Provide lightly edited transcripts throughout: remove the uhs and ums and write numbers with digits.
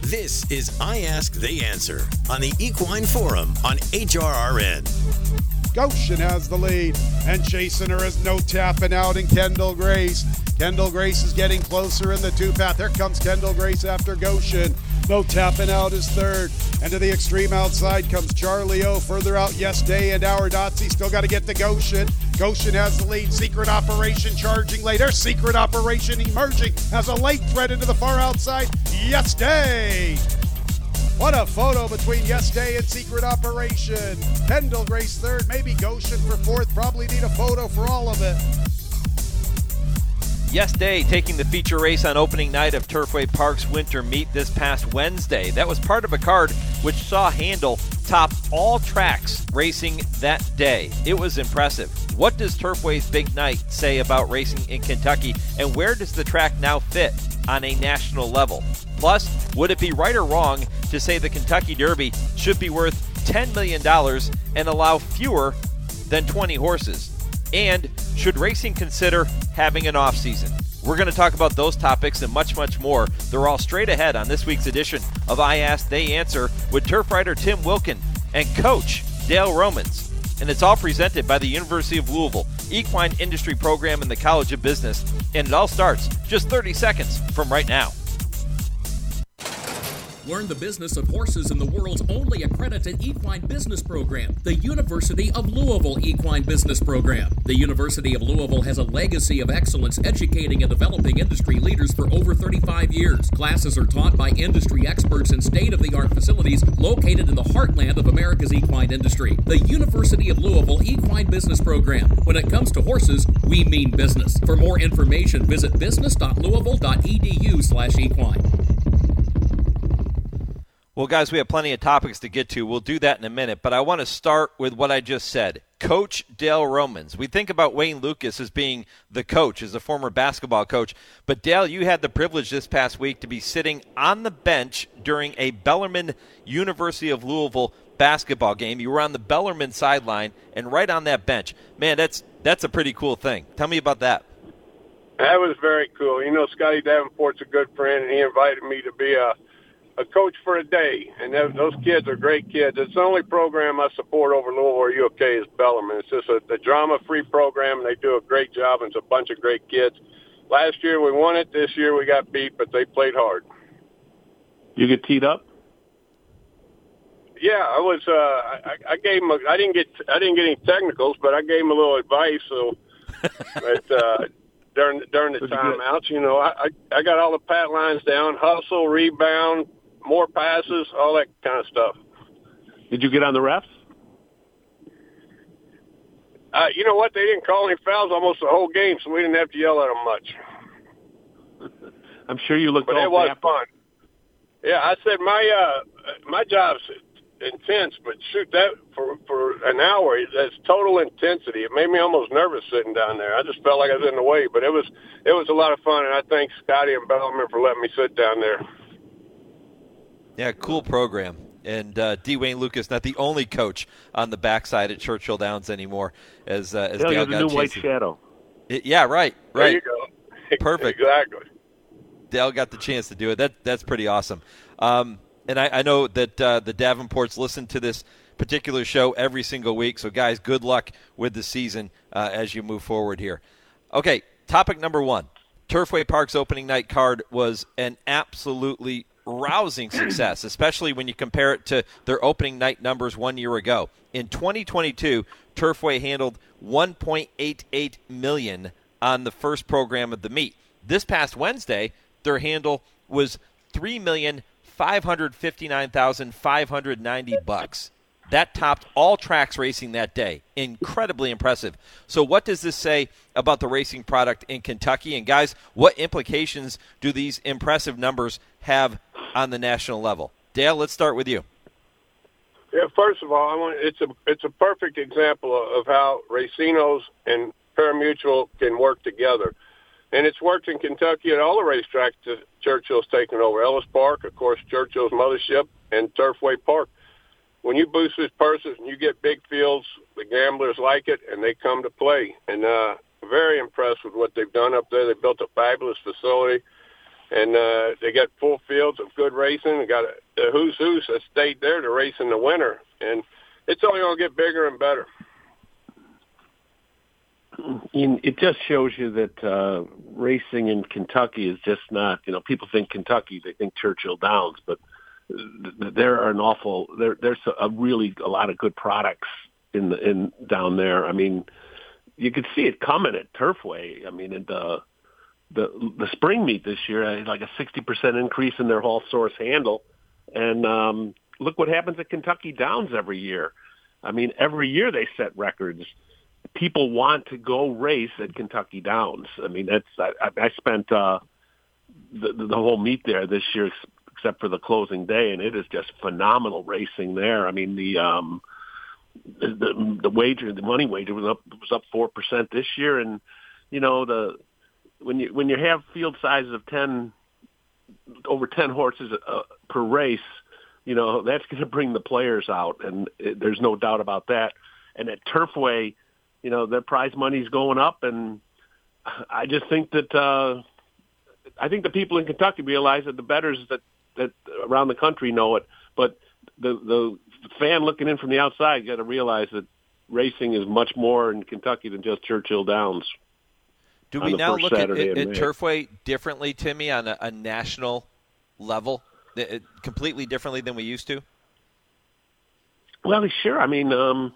This is I Ask, They Answer on the Equine Forum on HRRN. Goshen has the lead, and chasing her is No Tapping Out and Kendall Grace. Kendall Grace is getting closer in the two-path. There comes Kendall Grace after Goshen. No Tapping Out is third. And to the extreme outside comes Charlie O. Further out, Yes Day and Our Dotsie. Still got to get to Goshen. Goshen has the lead. Secret Operation charging later. Secret Operation emerging as a late threat into the far outside. Yes Day. What a photo between Yes Day and Secret Operation. Kendall Grace third, maybe Goshen for fourth. Probably need a photo for all of it. Yes Day taking the feature race on opening night of Turfway Park's winter meet this past Wednesday. That was part of a card which saw Handle top all tracks racing that day. It was impressive. What does Turfway's big night say about racing in Kentucky, and where does the track now fit on a national level? Plus, would it be right or wrong to say the Kentucky Derby should be worth $10 million and allow fewer than 20 horses? And should racing consider having an off-season? We're going to talk about those topics and much, much more. They're all straight ahead on this week's edition of I Ask, They Answer with turf rider Tim Wilkin and coach Dale Romans. And it's all presented by the University of Louisville Equine Industry Program and the College of Business. And it all starts just 30 seconds from right now. Learn the business of horses in the world's only accredited equine business program, the University of Louisville Equine Business Program. The University of Louisville has a legacy of excellence educating and developing industry leaders for over 35 years. Classes are taught by industry experts in state-of-the-art facilities located in the heartland of America's equine industry. The University of Louisville Equine Business Program. When it comes to horses, we mean business. For more information, visit business.louisville.edu/equine. Well, guys, we have plenty of topics to get to. We'll do that in a minute, but I want to start with what I just said. Coach Dale Romans. We think about Wayne Lukas as being the coach, as a former basketball coach. But, Dale, you had the privilege this past week to be sitting on the bench during a Bellarmine University of Louisville basketball game. You were on the Bellarmine sideline and right on that bench. Man, that's a pretty cool thing. Tell me about that. That was very cool. You know, Scotty Davenport's a good friend, and he invited me to be a coach for a day, and those kids are great kids. It's the only program I support over Louisville or UK is Bellarmine. It's just a drama-free program, and they do a great job, and it's a bunch of great kids. Last year we won it. This year we got beat, but they played hard. You get teed up? Yeah, I was. I gave him. I didn't get any technicals, but I gave him a little advice. So, but during the timeouts, you know, I got all the pat lines down: hustle, rebound, more passes, all that kind of stuff. Did you get on the refs? You know what? They didn't call any fouls almost the whole game, so we didn't have to yell at them much. I'm sure you looked. But it was fun. Yeah, I said my job's intense, but shoot, that for an hour, that's total intensity. It made me almost nervous sitting down there. I just felt like I was in the way, but it was a lot of fun, and I thank Scotty and Bellarmine for letting me sit down there. Yeah, cool program. And D. Wayne Lukas, not the only coach on the backside at Churchill Downs anymore. As Dale got the new white shadow. Yeah, right. There you go. Perfect. Exactly. Dale got the chance to do it. That's pretty awesome. And I know that the Davenports listen to this particular show every single week. So, guys, good luck with the season as you move forward here. Okay, topic number one. Turfway Park's opening night card was an absolutely rousing success, especially when you compare it to their opening night numbers 1 year ago. In 2022, Turfway handled $1.88 million on the first program of the meet. This past Wednesday, their handle was $3,559,590. That topped all tracks racing that day. Incredibly impressive. So what does this say about the racing product in Kentucky? And, guys, what implications do these impressive numbers have on the national level? Dale, let's start with you. Yeah, first of all, it's a perfect example of how Racinos and Parimutuel can work together. And it's worked in Kentucky at all the racetracks that Churchill's taken over. Ellis Park, of course, Churchill's mothership, and Turfway Park. When you boost these purses and you get big fields, the gamblers like it, and they come to play. And very impressed with what they've done up there. They built a fabulous facility. And they got full fields of good racing. They got the who's that stayed there to race in the winter, and it's only going to get bigger and better. It just shows you that racing in Kentucky is just not, people think Kentucky, they think Churchill Downs, but there are there's a lot of good products in down there. I mean, you could see it coming at Turfway. I mean, the spring meet this year, like a 60% increase in their haul source handle. And look what happens at Kentucky Downs every year. I mean, every year they set records. People want to go race at Kentucky Downs. I mean, I spent the whole meet there this year, except for the closing day, and it is just phenomenal racing there. I mean, the money wager was up 4% this year, and when you have field sizes of over 10 horses per race, that's going to bring the players out, and there's no doubt about that. And at Turfway, their prize money's going up, and I just think that I think the people in Kentucky realize that the bettors that around the country know it, but the fan looking in from the outside got to realize that racing is much more in Kentucky than just Churchill Downs. Do we now look at Turfway differently, Timmy, on a national level, completely differently than we used to? Well, sure. I mean,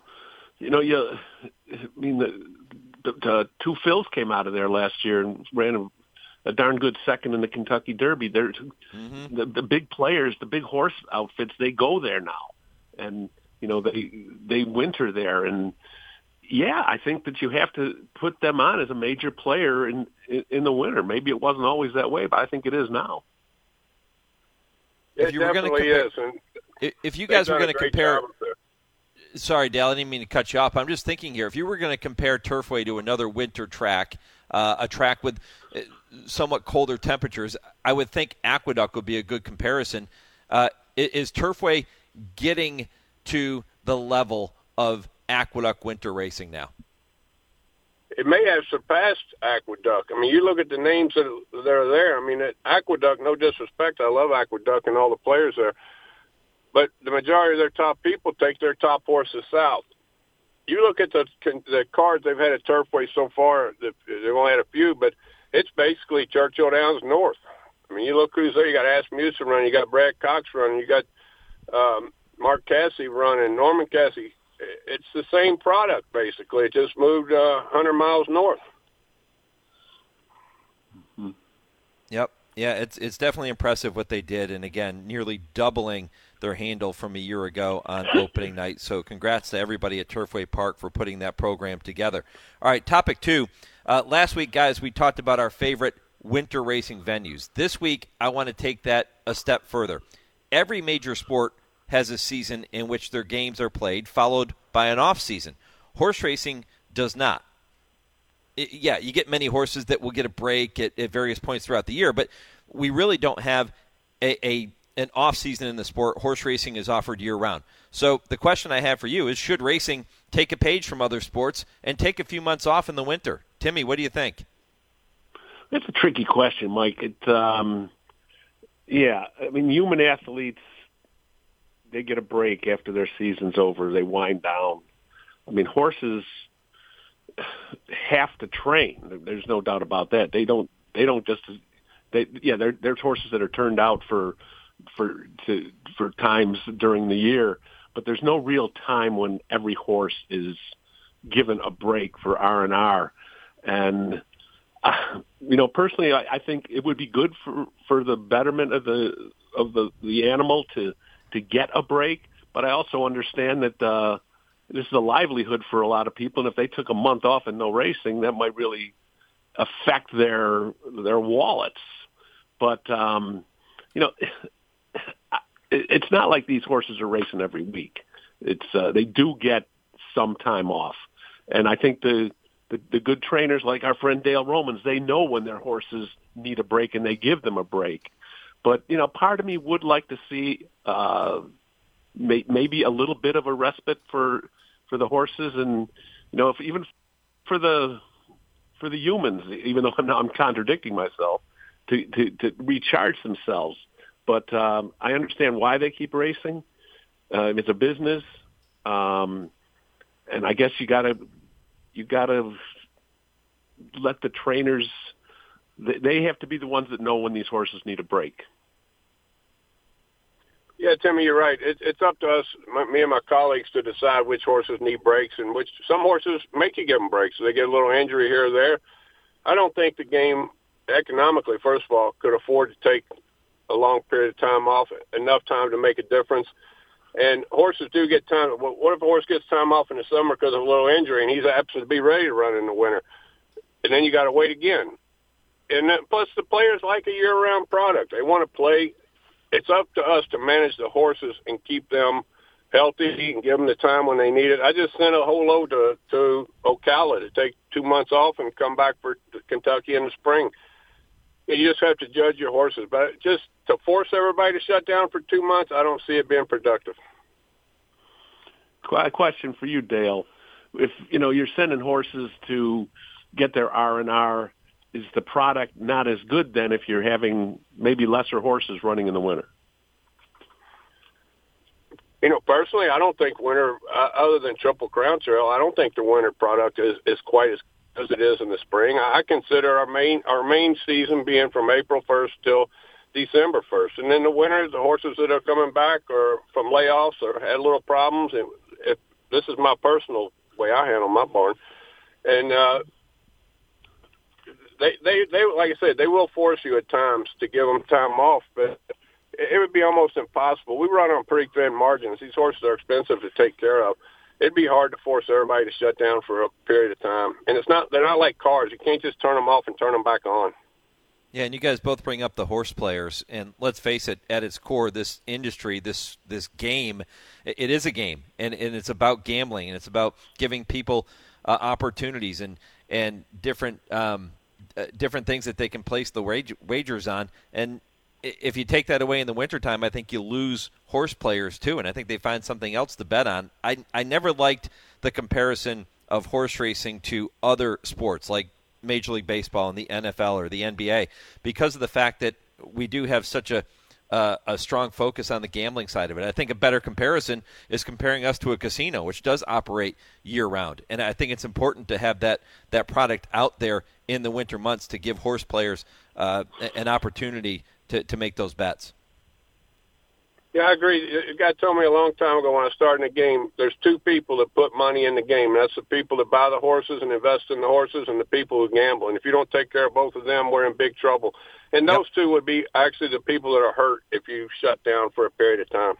the two Phils came out of there last year and ran a darn good second in the Kentucky Derby. The big players, the big horse outfits, they go there now, and they winter there. And yeah, I think that you have to put them on as a major player in the winter. Maybe it wasn't always that way, but I think it is now. It definitely is. If you guys were going to compare. Sorry, Dale, I didn't mean to cut you off. I'm just thinking here, if you were going to compare Turfway to another winter track, a track with somewhat colder temperatures, I would think Aqueduct would be a good comparison. Is Turfway getting to the level of Aqueduct winter racing now? It may have surpassed Aqueduct. I mean, you look at the names that are there. I mean, Aqueduct, no disrespect, I love Aqueduct and all the players there. But the majority of their top people take their top horses south. You look at the cards they've had at Turfway so far, they've only had a few, but it's basically Churchill Downs north. I mean, you look who's there. You got Asmussen running, you got Brad Cox running, you got Mark Cassidy running, Norman Cassidy. It's the same product, basically. It just moved 100 miles north. Mm-hmm. Yep. Yeah, it's definitely impressive what they did, and again, nearly doubling their handle from a year ago on opening night. So congrats to everybody at Turfway Park for putting that program together. All right, topic 2. Last week, guys, we talked about our favorite winter racing venues. This week, I want to take that a step further. Every major sport has a season in which their games are played, followed by an off-season. Horse racing does not. You get many horses that will get a break at various points throughout the year, but we really don't have an off-season in the sport. Horse racing is offered year-round. So the question I have for you is, should racing take a page from other sports and take a few months off in the winter? Timmy, what do you think? That's a tricky question, Mike. I mean, human athletes, they get a break after their season's over. They wind down. I mean, horses have to train. There's no doubt about that. There's horses that are turned out for times during the year, but there's no real time when every horse is given a break for R&R. And personally, I think it would be good for the betterment of the animal to get a break. But I also understand that this is a livelihood for a lot of people, and if they took a month off and no racing, that might really affect their wallets. But it's not like these horses are racing every week. They do get some time off, and I think the good trainers like our friend Dale Romans, they know when their horses need a break and they give them a break. But part of me would like to see maybe a little bit of a respite for the horses, and if even for the humans, even though I'm contradicting myself, to recharge themselves. But I understand why they keep racing. It's a business, and I guess you gotta let the trainers. They have to be the ones that know when these horses need a break. Yeah, Timmy, you're right. It's up to us, me and my colleagues, to decide which horses need breaks and which. Some horses make you give them breaks. So they get a little injury here or there. I don't think the game economically, first of all, could afford to take a long period of time off, enough time to make a difference. And horses do get time. What if a horse gets time off in the summer because of a little injury and he's apt to be ready to run in the winter? And then you got to wait again. And then, plus the players like a year-round product. They want to play. It's up to us to manage the horses and keep them healthy and give them the time when they need it. I just sent a whole load to Ocala to take 2 months off and come back for Kentucky in the spring. You just have to judge your horses. But just to force everybody to shut down for 2 months, I don't see it being productive. A question for you, Dale. If you're sending horses to get their R&R, is the product not as good then if you're having maybe lesser horses running in the winter? Personally, I don't think winter, other than Triple Crown Trail, I don't think the winter product is quite as good as it is in the spring. I consider our main season being from April 1st till December 1st. And in the winter, the horses that are coming back or from layoffs or had little problems, and if this is my personal way I handle my barn, and They like I said, they will force you at times to give them time off, but it would be almost impossible. We run on pretty thin margins. These horses are expensive to take care of. It'd be hard to force everybody to shut down for a period of time. And they're not like cars. You can't just turn them off and turn them back on. Yeah, and you guys both bring up the horse players, and let's face it, at its core, this industry, this game, it is a game, and it's about gambling, and it's about giving people opportunities and different things that they can place the wagers on. And if you take that away in the wintertime, I think you lose horse players too, and I think they find something else to bet on. I never liked the comparison of horse racing to other sports like Major League Baseball and the NFL or the NBA because of the fact that we do have such a strong focus on the gambling side of it. I think a better comparison is comparing us to a casino, which does operate year-round. And I think it's important to have that product out there in the winter months to give horse players an opportunity to make those bets. Yeah, I agree. A guy told me a long time ago when I started in the game, there's two people that put money in the game. That's the people that buy the horses and invest in the horses and the people who gamble. And if you don't take care of both of them, we're in big trouble. And those two would be actually the people that are hurt if you shut down for a period of time.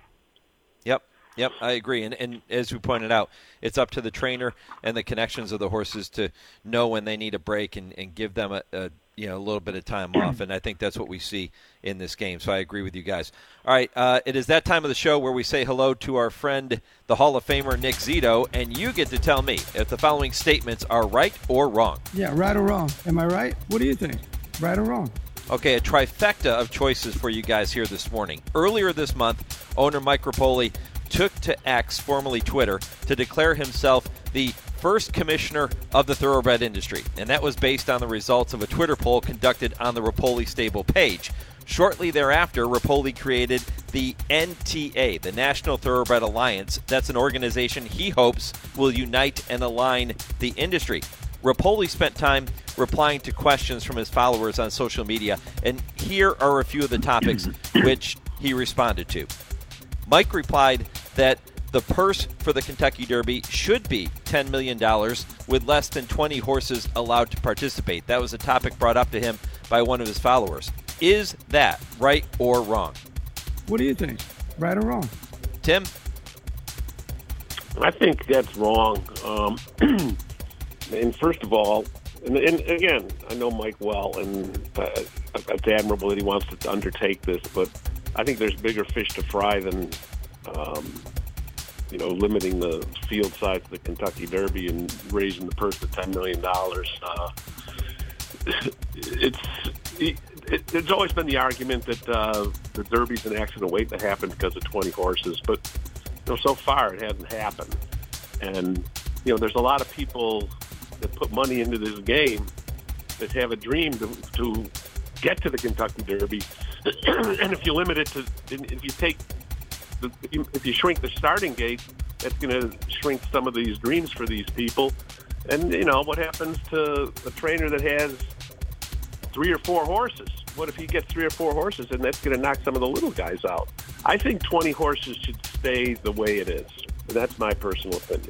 Yep, I agree. And as we pointed out, it's up to the trainer and the connections of the horses to know when they need a break and give them a little bit of time off. And I think that's what we see in this game. So I agree with you guys. All right, it is that time of the show where we say hello to our friend, the Hall of Famer, Nick Zito, and you get to tell me if the following statements are right or wrong. Yeah, right or wrong. Am I right? What do you think? Right or wrong? Okay, a trifecta of choices for you guys here this morning. Earlier this month, owner Mike Rapoli took to X, formerly Twitter, to declare himself the first commissioner of the thoroughbred industry, and that was based on the results of a Twitter poll conducted on the Rapoli Stable page. Shortly thereafter, Rapoli created the NTA, the National Thoroughbred Alliance. That's an organization he hopes will unite and align the industry. Rapoli spent time replying to questions from his followers on social media, and here are a few of the topics which he responded to. Mike replied that the purse for the Kentucky Derby should be $10 million with less than 20 horses allowed to participate. That was a topic brought up to him by one of his followers. Is that right or wrong? What do you think? Right or wrong? Tim? I think that's wrong. And first of all, and again, I know Mike well, and it's admirable that he wants to undertake this, but I think there's bigger fish to fry than, limiting the field size of the Kentucky Derby and raising the purse to $10 million. There's always been the argument that the Derby's an accident waiting to happen because of 20 horses, but so far it hasn't happened. And there's a lot of people that put money into this game that have a dream to get to the Kentucky Derby. And if you limit it to, if you shrink the starting gate, that's going to shrink some of these dreams for these people. And, what happens to a trainer that has 3 or 4 horses? What if he gets 3 or 4 horses, and that's going to knock some of the little guys out? I think 20 horses should stay the way it is. That's my personal opinion.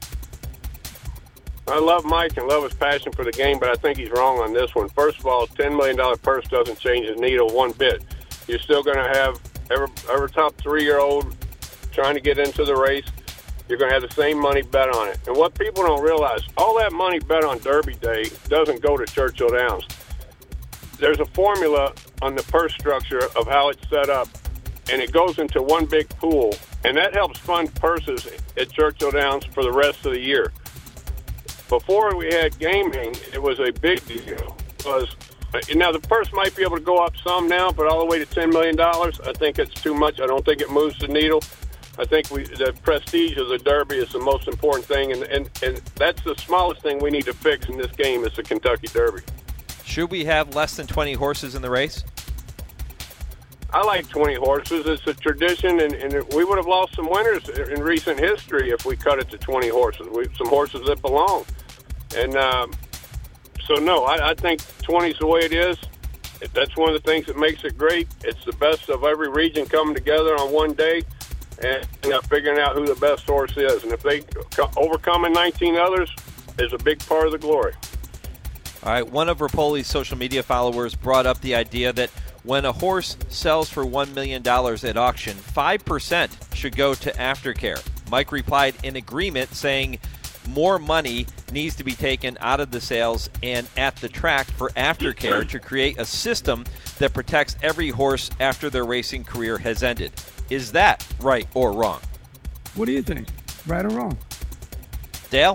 I love Mike and love his passion for the game, but I think he's wrong on this one. First of all, $10 million purse doesn't change the needle one bit. You're still going to have every top 3-year-old trying to get into the race. You're going to have the same money bet on it. And what people don't realize, all that money bet on Derby Day doesn't go to Churchill Downs. There's a formula on the purse structure of how it's set up, and it goes into one big pool, and that helps fund purses at Churchill Downs for the rest of the year. Before we had gaming, it was a big deal. Now, the purse might be able to go up some now, but all the way to $10 million, I think it's too much. I don't think it moves the needle. I think the prestige of the Derby is the most important thing, and that's the smallest thing we need to fix in this game is the Kentucky Derby. Should we have less than 20 horses in the race? I like 20 horses. It's a tradition, and we would have lost some winners in recent history if we cut it to 20 horses. Some horses that belong. And so, no, I think 20 is the way it is. That's one of the things that makes it great. It's the best of every region coming together on one day and figuring out who the best horse is. And if they overcome 19 others is a big part of the glory. All right, one of Rapoli's social media followers brought up the idea that when a horse sells for $1 million at auction, 5% should go to aftercare. Mike replied in agreement, saying more money needs to be taken out of the sales and at the track for aftercare to create a system that protects every horse after their racing career has ended. Is that right or wrong? What do you think? Right or wrong? Dale?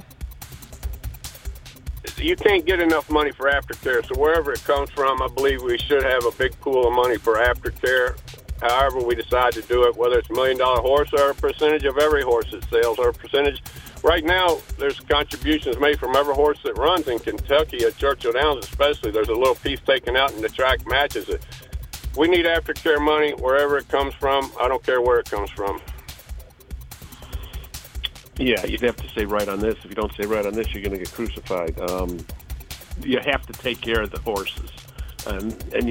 You can't get enough money for aftercare, so wherever it comes from, I believe we should have a big pool of money for aftercare. However we decide to do it, whether it's $1 million horse or a percentage of every horse that sells or a percentage. Right now, there's contributions made from every horse that runs in Kentucky at Churchill Downs especially. There's a little piece taken out and the track matches it. We need aftercare money wherever it comes from. I don't care where it comes from. Yeah, you'd have to say right on this. If you don't say right on this, you're going to get crucified. You have to take care of the horses, and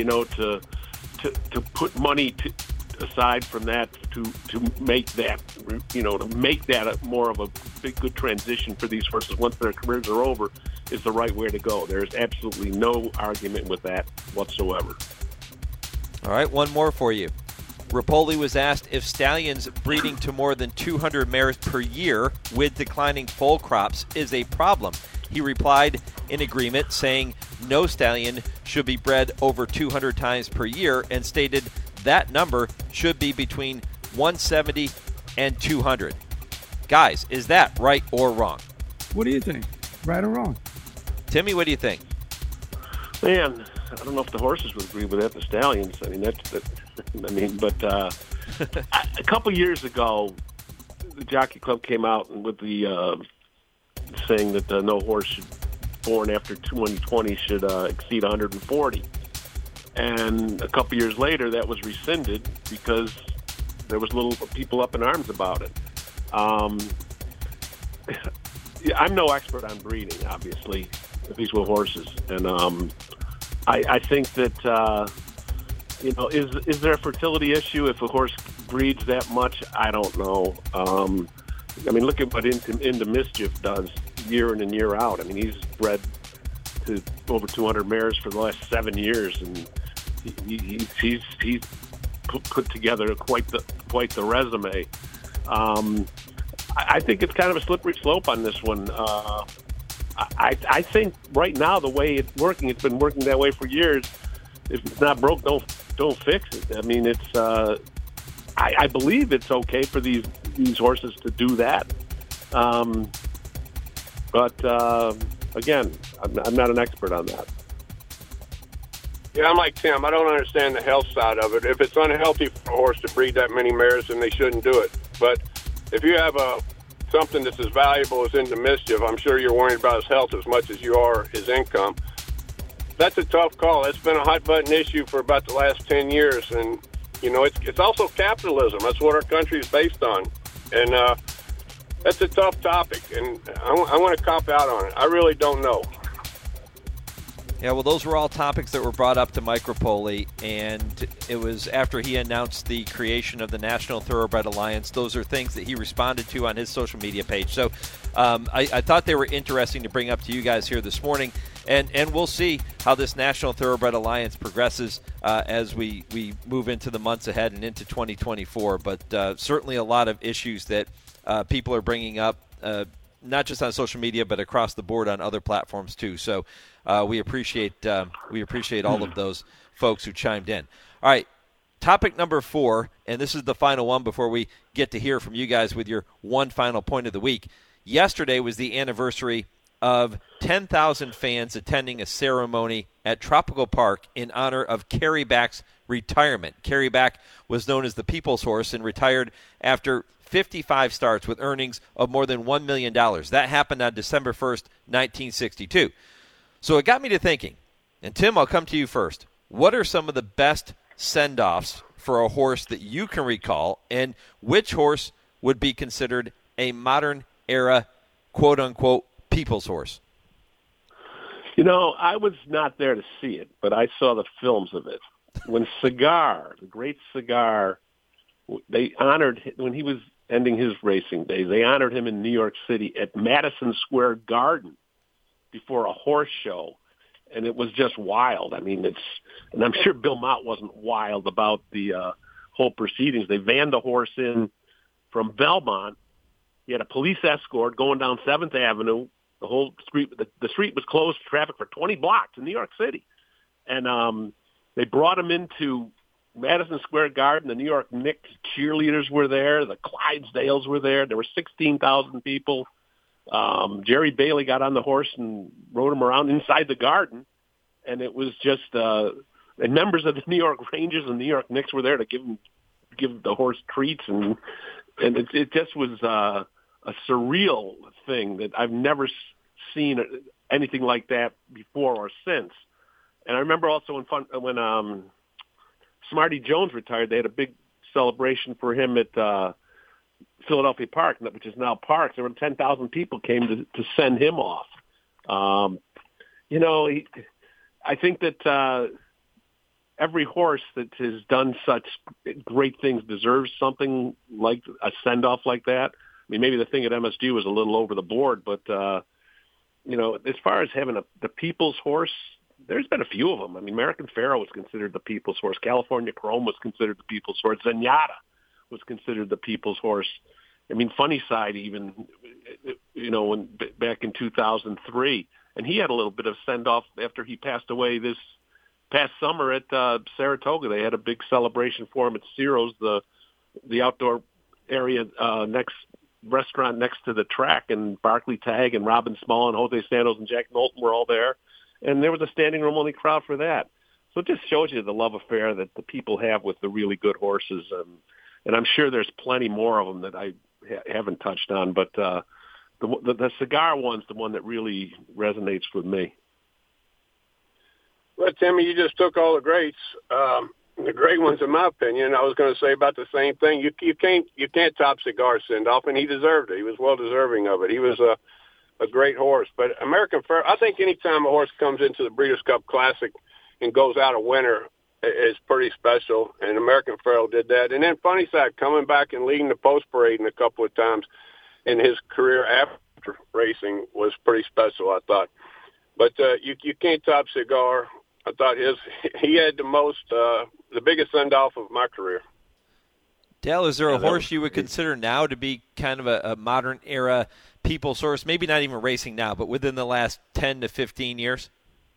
to put money aside from that to make that more of a big good transition for these horses once their careers are over is the right way to go. There's absolutely no argument with that whatsoever. All right, one more for you. Rapoli was asked if stallions breeding to more than 200 mares per year with declining foal crops is a problem. He replied in agreement, saying no stallion should be bred over 200 times per year, and stated that number should be between 170 and 200. Guys, is that right or wrong? What do you think? Right or wrong? Timmy, what do you think? Man, I don't know if the horses would agree with that. The stallions, but a couple years ago, the Jockey Club came out with the saying that no horse born after 2020 should exceed 140. And a couple years later, that was rescinded because there was little people up in arms about it. I'm no expert on breeding, obviously, these were horses, and I think that. Is there a fertility issue if a horse breeds that much? I don't know. Look at what Into Mischief does year in and year out. I mean, he's bred to over 200 mares for the last 7 years, and he's put together quite the resume. I think it's kind of a slippery slope on this one. I think right now the way it's working, it's been working that way for years. If it's not broke, don't fix it. I mean, it's. I believe it's okay for these horses to do that. But again, I'm not an expert on that. Yeah, I'm like Tim. I don't understand the health side of it. If it's unhealthy for a horse to breed that many mares, then they shouldn't do it. But if you have something that's as valuable as Into Mischief, I'm sure you're worried about his health as much as you are his income. that's a tough call. It's been a hot button issue for about the last 10 years, and it's also capitalism. That's what our country is based on, and that's a tough topic. And I want to cop out on it. I really don't know. Yeah, well, those were all topics that were brought up to Mike Rapoli, and it was after he announced the creation of the National Thoroughbred Alliance. Those are things that he responded to on his social media page. So I thought they were interesting to bring up to you guys here this morning, and we'll see how this National Thoroughbred Alliance progresses as we move into the months ahead and into 2024. But certainly a lot of issues that people are bringing up, not just on social media, but across the board on other platforms too. So we appreciate all of those folks who chimed in. All right, topic number 4, and this is the final one before we get to hear from you guys with your one final point of the week. Yesterday was the anniversary of 10,000 fans attending a ceremony at Tropical Park in honor of Kerry Back's retirement. Kerry Back was known as the People's Horse and retired after 55 starts with earnings of more than $1 million. That happened on December 1st, 1962. So it got me to thinking, and Tim, I'll come to you first. What are some of the best send-offs for a horse that you can recall, and which horse would be considered a modern-era, quote-unquote, people's horse? I was not there to see it, but I saw the films of it. When Cigar, the great Cigar, they honored, when he was ending his racing days, they honored him in New York City at Madison Square Garden before a horse show, and it was just wild. I mean, and I'm sure Bill Mott wasn't wild about the whole proceedings. They vanned the horse in from Belmont. He had a police escort going down 7th Avenue. The whole street, the street was closed to traffic for 20 blocks in New York City, and they brought him into Madison Square Garden. The New York Knicks cheerleaders were there. The Clydesdales were there. There were 16,000 people. Jerry Bailey got on the horse and rode him around inside the garden, and it was just and members of the New York Rangers and New York Knicks were there to give the horse treats, and it just was a surreal thing that I've never seen anything like that before or since. And I remember also when Smarty Jones retired, they had a big celebration for him at Philadelphia Park, which is now Parks. There were 10,000 people came to send him off. I think that every horse that has done such great things deserves something like a send-off like that. I mean, maybe the thing at MSG was a little over the board, but, as far as having the people's horse, there's been a few of them. I mean, American Pharoah was considered the people's horse. California Chrome was considered the people's horse. Zenyatta was considered the people's horse. I mean, Funny Side even, back in 2003. And he had a little bit of send-off after he passed away this past summer at Saratoga. They had a big celebration for him at Ciro's, the outdoor area restaurant next to the track, and Barclay Tagg and Robin Small and Jose Santos and Jack Knowlton were all there. And there was a standing room only crowd for that. So it just shows you the love affair that the people have with the really good horses. And I'm sure there's plenty more of them that I haven't touched on. But the Cigar one's the one that really resonates with me. Well, Timmy, you just took all the greats. The great ones, in my opinion. I was going to say about the same thing. You can't top Cigar send-off, and he deserved it. He was well deserving of it. He was a great horse. But American Pharoah, I think anytime a horse comes into the Breeders' Cup Classic and goes out a winner, it's pretty special, and American Pharoah did that. And then Funny Side coming back and leading the post parade a couple of times in his career after racing was pretty special, I thought. But you can't top Cigar. I thought he had the biggest send-off of my career. Dale, is there a horse you would consider now to be kind of a modern-era people's horse? Maybe not even racing now, but within the last 10 to 15 years?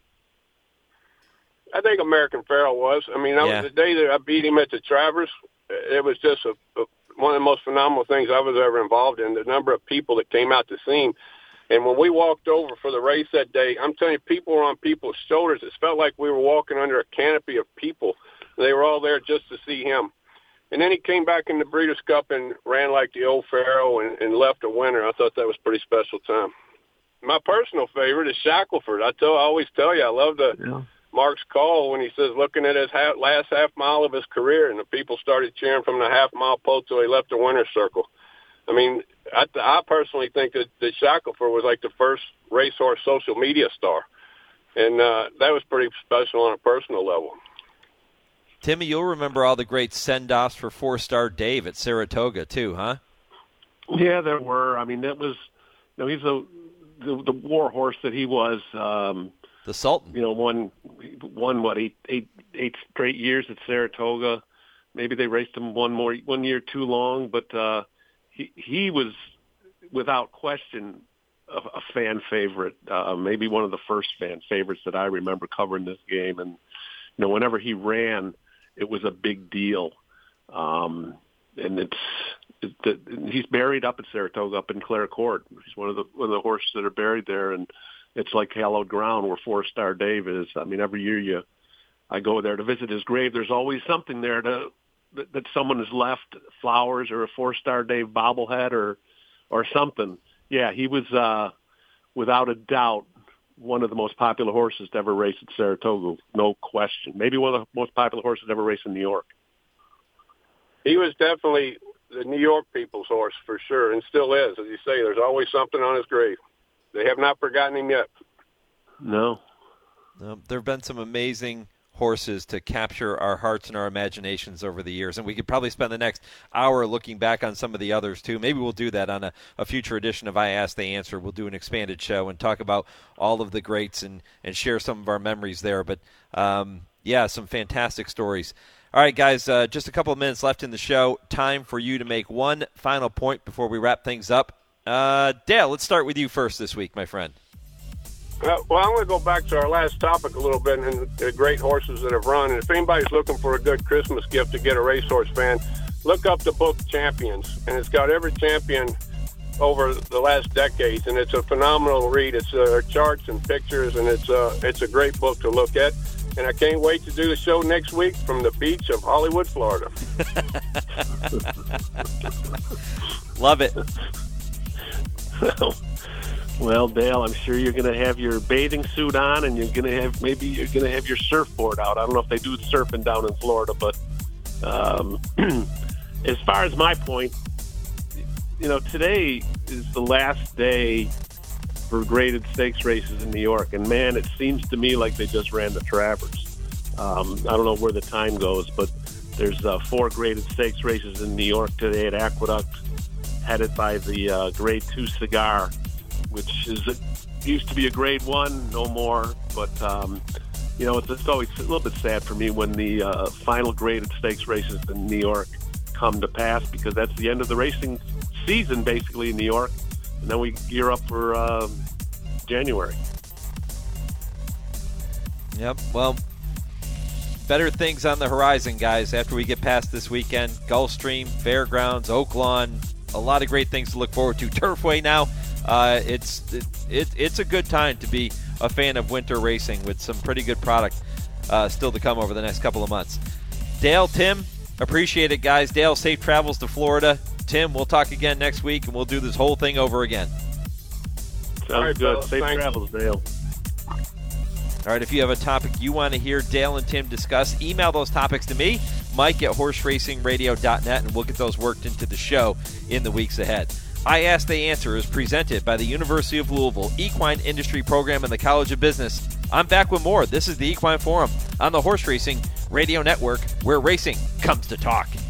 I think American Pharoah was. I mean, was the day that I beat him at the Travers. It was just one of the most phenomenal things I was ever involved in, the number of people that came out to see him. And when we walked over for the race that day, I'm telling you, people were on people's shoulders. It felt like we were walking under a canopy of people. They were all there just to see him. And then he came back in the Breeders' Cup and ran like the old Pharaoh and left a winner. I thought that was a pretty special time. my personal favorite is Shackelford. I always tell you, I love Mark's call when he says looking at his last half mile of his career, and the people started cheering from the half-mile pole till he left the winner's circle. I mean, I personally think that Shackelford was like the first racehorse social media star, and that was pretty special on a personal level. Timmy, you'll remember all the great send-offs for 4-Star Dave at Saratoga too, huh? Yeah, there were. I mean, that was, he's the war horse that he was. The Sultan. Won what, eight straight years at Saratoga. Maybe they raced him one year too long, but he was without question a fan favorite. Maybe one of the first fan favorites that I remember covering this game. And whenever he ran, it was a big deal. And he's buried up at Saratoga, up in Clare Court. He's one of the horses that are buried there, and it's like hallowed ground where 4-Star Dave is. I mean, every year I go there to visit his grave. There's always something there that someone has left, flowers or a 4-Star Dave bobblehead or something. Yeah, he was without a doubt one of the most popular horses to ever race at Saratoga, no question. Maybe one of the most popular horses to ever race in New York. He was definitely the New York people's horse for sure, and still is. As you say, there's always something on his grave. They have not forgotten him yet. No. There have been some amazing horses to capture our hearts and our imaginations over the years, and we could probably spend the next hour looking back on some of the others too. Maybe we'll do that on a future edition of I Ask, They Answer. We'll do an expanded show and talk about all of the greats and share some of our memories there. But some fantastic stories. All right, guys, just a couple of minutes left in the show. Time for you to make one final point before we wrap things up. Dale, let's start with you first this week, my friend. Well, I'm going to go back to our last topic a little bit and the great horses that have run. And if anybody's looking for a good Christmas gift to get a racehorse fan, look up the book Champions. And it's got every champion over the last decades. And it's a phenomenal read. It's charts and pictures, and it's a great book to look at. And I can't wait to do the show next week from the beach of Hollywood, Florida. Love it. Well, Dale, I'm sure you're going to have your bathing suit on, and you're going to have your surfboard out. I don't know if they do surfing down in Florida, but as far as my point, today is the last day for graded stakes races in New York, and man, it seems to me like they just ran the Travers. I don't know where the time goes, but there's 4 graded stakes races in New York today at Aqueduct, headed by the Grade 2 Cigar, which used to be a Grade 1, no more. But, it's always a little bit sad for me when the final graded stakes races in New York come to pass, because that's the end of the racing season, basically, in New York. And then we gear up for January. Yep, well, better things on the horizon, guys, after we get past this weekend. Gulfstream, Fairgrounds, Oaklawn, a lot of great things to look forward to. Turfway now. It's a good time to be a fan of winter racing with some pretty good product still to come over the next couple of months. Dale, Tim, appreciate it, guys. Dale, safe travels to Florida. Tim, we'll talk again next week, and we'll do this whole thing over again. Sounds good. Safe travels, Dale. All right, if you have a topic you want to hear Dale and Tim discuss, email those topics to me, Mike at horseracingradio.net, and we'll get those worked into the show in the weeks ahead. I Ask, They Answer is presented by the University of Louisville Equine Industry Program and the College of Business. I'm back with more. This is the Equine Forum on the Horse Racing Radio Network, where racing comes to talk.